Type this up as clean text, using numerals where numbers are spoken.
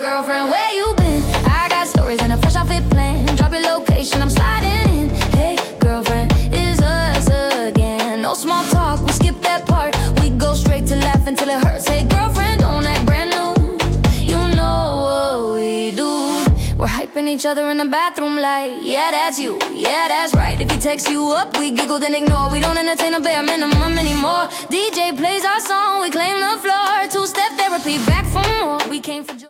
Girlfriend, where you been? I got stories and a fresh outfit plan. Drop your location, I'm sliding in. Hey, girlfriend, it's us again. No small talk, we skip that part. We go straight to laugh until it hurts. Hey, girlfriend, don't act brand new. You know what we do. We're hyping each other in the bathroom like, yeah, that's you, yeah, that's right. If he texts you up, we giggle then ignore. We don't entertain a bare minimum anymore. DJ plays our song, we claim the floor. Two-step therapy, back for more. We came for joy.